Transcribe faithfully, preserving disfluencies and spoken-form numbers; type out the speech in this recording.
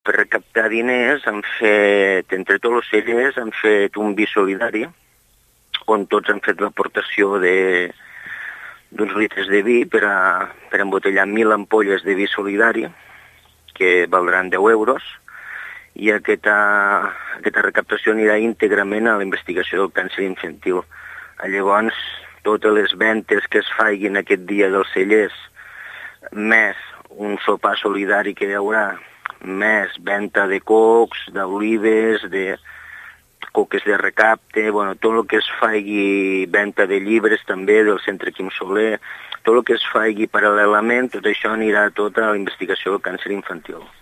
Per recaptar diners han fet, entre tots els cellers, han fet un vi solidari, on tots han fet l'aportació d'uns litres de vi per, a, per embotellar mil ampolles de vi solidari, que valdran deu euros, i aquesta, aquesta recaptació anirà íntegrament a la investigació del càncer infantil. Llavors, totes les ventes que es faiguin aquest dia dels cellers, més un sopar solidari que hi haurà, més venda de cocs, d'olives, de coques de recapte, bueno, tot el que es faigui, venda de llibres també del Centre Quim Soler, tot el que es faigui paral·lelament, tot això anirà tot a la investigació del càncer infantil.